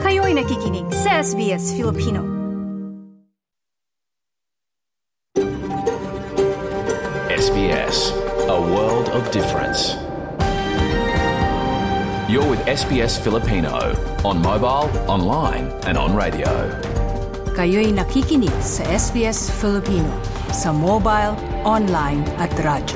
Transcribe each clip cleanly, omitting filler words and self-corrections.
Kayo'y nakikinig sa SBS Filipino. SBS, a world of difference. You're with SBS Filipino on mobile, online and on radio. Kayo'y nakikinig sa SBS Filipino sa mobile, online at radyo.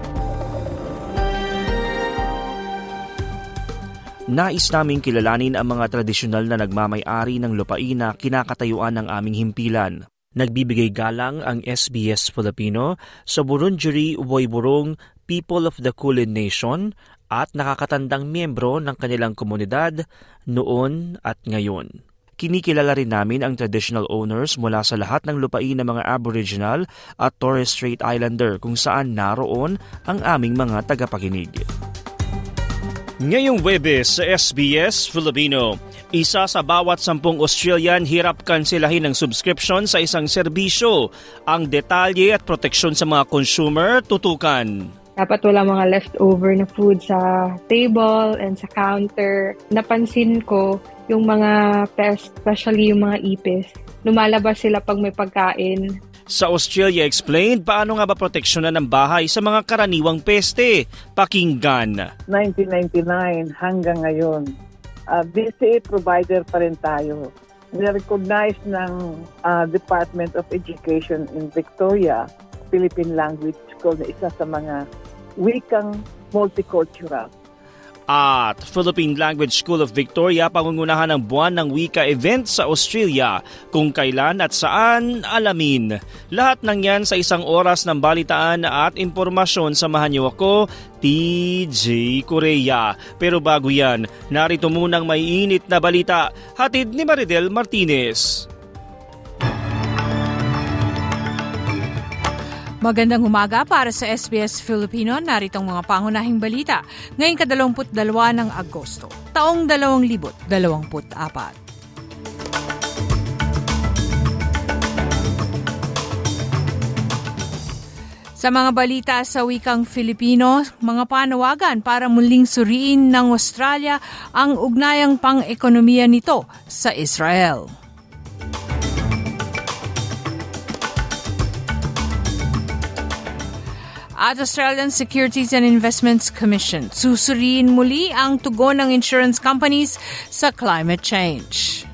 Nais naming kilalanin ang mga tradisyonal na nagmamay-ari ng lupain na kinakatayuan ng aming himpilan. Nagbibigay galang ang SBS Filipino sa Wurundjeri Woiwurrung People of the Kulin Nation at nakakatandang miyembro ng kanilang komunidad noon at ngayon. Kinikilala rin namin ang traditional owners mula sa lahat ng lupain ng mga Aboriginal at Torres Strait Islander kung saan naroon ang aming mga tagapakinig. Ngayong Huwebes sa SBS Filipino, isa sa bawat 10 Australian hirap kanselahin ng subscription sa isang serbisyo. Ang detalye at proteksyon sa mga consumer tutukan. Dapat wala mga leftover na food sa table and sa counter. Napansin ko yung mga pest, especially yung mga ipis. Lumalabas sila pag may pagkain. Sa Australia Explained, paano nga ba proteksyonan ng bahay sa mga karaniwang peste? Pakinggan. 1999 hanggang ngayon, BCA provider pa rin tayo. Nirecognize ng Department of Education in Victoria, Philippine Language School na isa sa mga wikang multicultural. At Philippine Language School of Victoria, pangungunahan ng Buwan ng Wika event sa Australia. Kung kailan at saan, alamin. Lahat ng yan sa isang oras ng balitaan at impormasyon. Samahan niyo ako, TJ Korea. Pero bago yan, narito munang may init na balita. Hatid ni Maridel Martinez. Magandang umaga para sa SBS Filipino. Naritong mga pangunahing balita ngayong 22 ng Agosto, taong 2024. Sa mga balita sa wikang Filipino, mga panawagan para muling suriin ng Australia ang ugnayang pang-ekonomiya nito sa Israel. At Australian Securities and Investments Commission, susuriin muli ang tugon ng insurance companies sa climate change.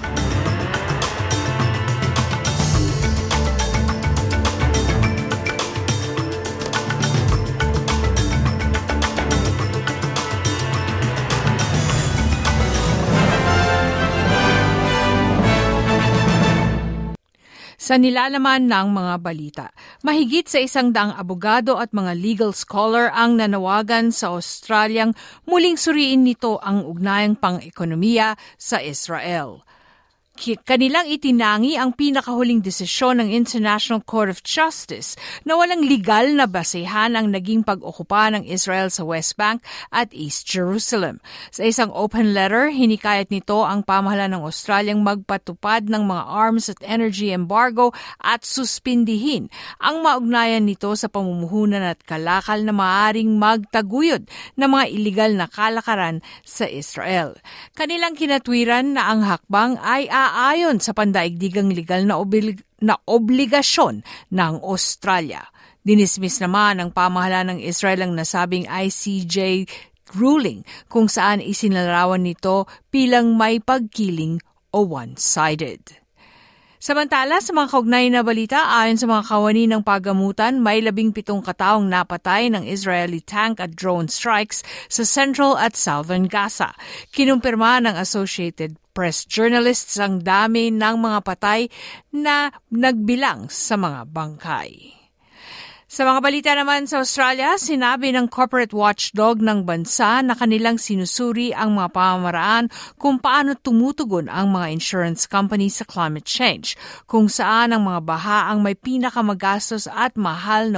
Sa nilalaman ng mga balita, mahigit sa 100 abogado at mga legal scholar ang nanawagan sa Australiang muling suriin nito ang ugnayang pang-ekonomiya sa Israel. Kanilang itinangi ang pinakahuling desisyon ng International Court of Justice na walang legal na basehan ang naging pag-okupa ng Israel sa West Bank at East Jerusalem. Sa isang open letter, hinikayat nito ang pamahalaan ng Australiang magpatupad ng mga arms at energy embargo at suspindihin ang maugnayan nito sa pamumuhunan at kalakal na maaaring magtaguyod ng mga iligal na kalakaran sa Israel. Kanilang kinatwiran na ang hakbang ay ayon sa pandaigdigang legal na obligasyon ng Australia. Dinismiss naman ng pamahalaan ng Israel ang nasabing ICJ ruling kung saan isinalarawan nito bilang may pagkiling o one-sided. Samantala, sa mga kaugnay na balita, ayon sa mga kawani ng paggamutan, may 17 kataong napatay ng Israeli tank at drone strikes sa Central at Southern Gaza. Kinumpirma ng Associated Press journalists ang dami ng mga patay na nagbilang sa mga bangkay. Sa mga balita naman sa Australia, sinabi ng corporate watchdog ng bansa na kanilang sinusuri ang mga pamamaraan kung paano tumutugon ang mga insurance companies sa climate change, kung saan ang mga baha ang may pinakamagastos at mahal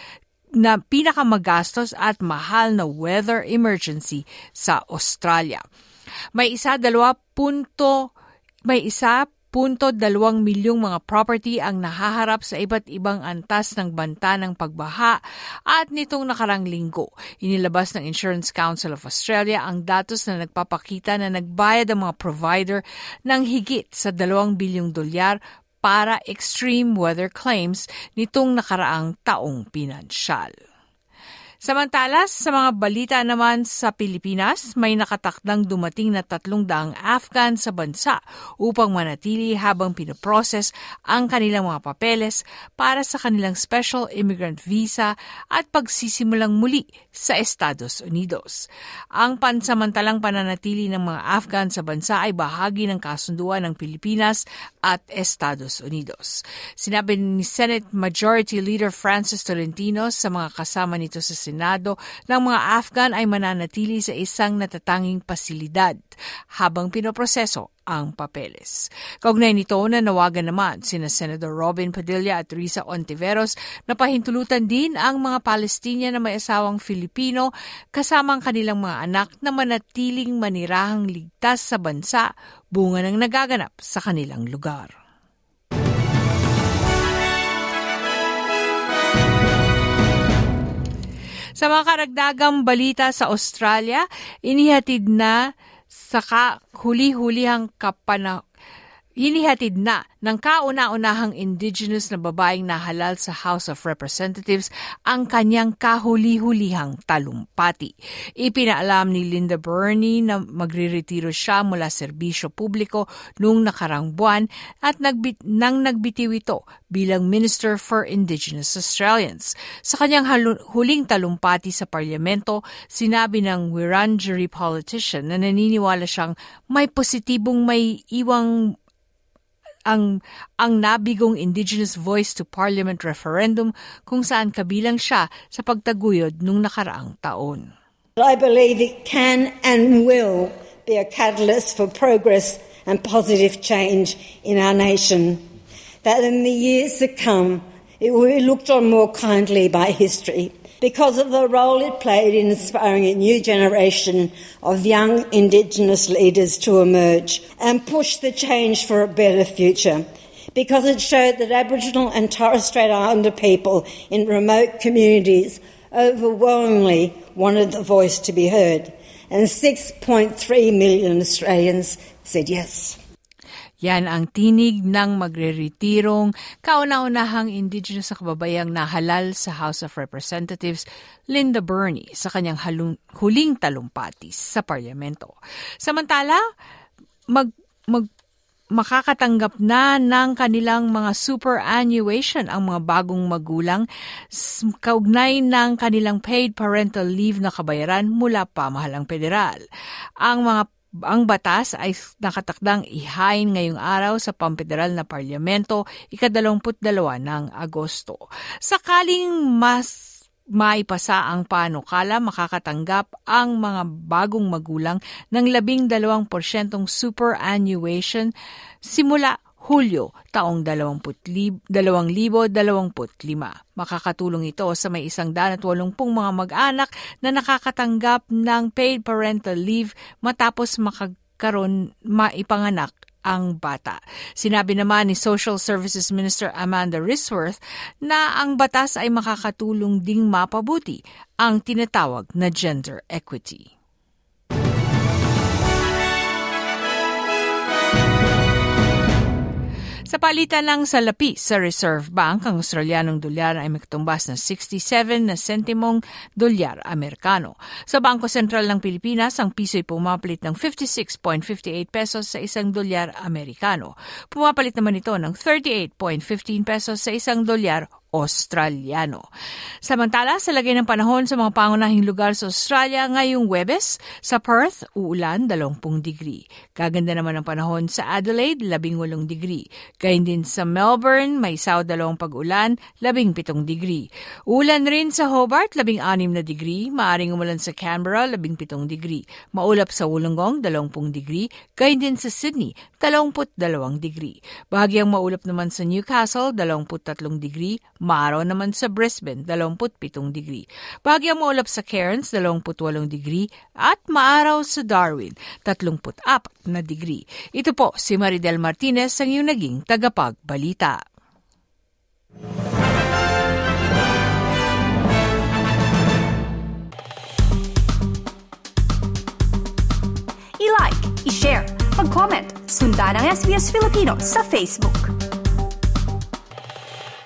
na weather emergency sa Australia. May isa milyong mga property ang nahaharap sa iba't ibang antas ng banta ng pagbaha at nitong nakarang linggo, inilabas ng Insurance Council of Australia ang datos na nagpapakita na nagbayad ang mga provider ng higit sa $2 bilyong para extreme weather claims nitong nakaraang taong pinansyal. Samantala, sa mga balita naman sa Pilipinas, may nakatakdang dumating na 300 Afghan sa bansa upang manatili habang pinoproses ang kanilang mga papeles para sa kanilang Special Immigrant Visa at pagsisimulang muli sa Estados Unidos. Ang pansamantalang pananatili ng mga Afghan sa bansa ay bahagi ng kasunduan ng Pilipinas at Estados Unidos. Sinabi ni Senate Majority Leader Francis Tolentino sa mga kasama nito sa Senado ng mga Afghan ay mananatili sa isang natatanging pasilidad habang pinoproseso ang papeles. Kaugnay nito, nanawagan naman sina Senator Robin Padilla at Risa Ontiveros na pahintulutan din ang mga Palestinian na may asawang Filipino kasama ang kanilang mga anak na manatiling manirahang ligtas sa bansa bunga ng nagaganap sa kanilang lugar. Sa mga karagdagang balita sa Australia, inihatid na ng kauna-unahang indigenous na babaeng nahalal sa House of Representatives ang kanyang kahuli-hulihang talumpati. Ipinaalam ni Linda Burney na magriretiro siya mula serbisyo publiko noong nakarang buwan at nang nagbitiw ito bilang Minister for Indigenous Australians. Sa kanyang huling talumpati sa parlamento, sinabi ng Wiradjuri politician na naniniwala siyang may positibong may iwang ang nabigong Indigenous Voice to Parliament referendum kung saan kabilang siya sa pagtaguyod nung nakaraang taon. I believe it can and will be a catalyst for progress and positive change in our nation. That in the years to come, it will be looked on more kindly by history because of the role it played in inspiring a new generation of young Indigenous leaders to emerge and push the change for a better future. Because it showed that Aboriginal and Torres Strait Islander people in remote communities overwhelmingly wanted the voice to be heard, and 6.3 million Australians said yes. Yan ang tinig ng magreretirong kauna-unahang Indigenous na kababayang nahalal sa House of Representatives, Linda Burney, sa kanyang huling talumpati sa parlamento. Samantala, makakatanggap na ng kanilang mga superannuation ang mga bagong magulang kaugnay ng kanilang paid parental leave na kabayaran mula pamahalang federal. Ang batas ay nakatakdang ihain ngayong araw sa pampederal na parlamento, 22 ng Agosto. Sakaling mas maipasa ang panukala, makakatanggap ang mga bagong magulang ng 12% superannuation simula Hulyo taong 2025. Makakatulong ito sa may 180 mga mag-anak na nakakatanggap ng paid parental leave matapos maipanganak ang bata. Sinabi naman ni Social Services Minister Amanda Risworth na ang batas ay makakatulong ding mapabuti ang tinatawag na gender equity. Sa palitan ng salapi sa Reserve Bank, ang Australianong dolyar ay magtumbas ng 67 na sentimong dolyar Amerikano. Sa Bangko Sentral ng Pilipinas, ang piso ay pumapalit ng 56.58 pesos sa isang dolyar Amerikano. Pumapalit naman ito ng 38.15 pesos sa isang dolyar Australiano. Samantala, sa lagay ng panahon sa mga pangunahing lugar sa Australia ngayong Huwebes, sa Perth, uulan 20 degree. Gaganda naman ang panahon sa Adelaide, 18 degree. Gayun din sa Melbourne, may saw 2 pag-ulan, 17 degree. Ulan rin sa Hobart, 16 na degree. Maaring umulan sa Canberra, 17 degree. Maulap sa Wollongong, 20 degree. Gayun din sa Sydney, 22 degree. Bahagyang maulap naman sa Newcastle, 23 degree. Maaraw naman sa Brisbane, 27 degree. Bahagyang maulap sa Cairns, 28 degree. At maaraw sa Darwin, 34 na degree. Ito po si Maridel Martinez ang iyong naging tagapagbalita. I-like, i-share, mag-comment, sundan ang SBS Filipino sa Facebook.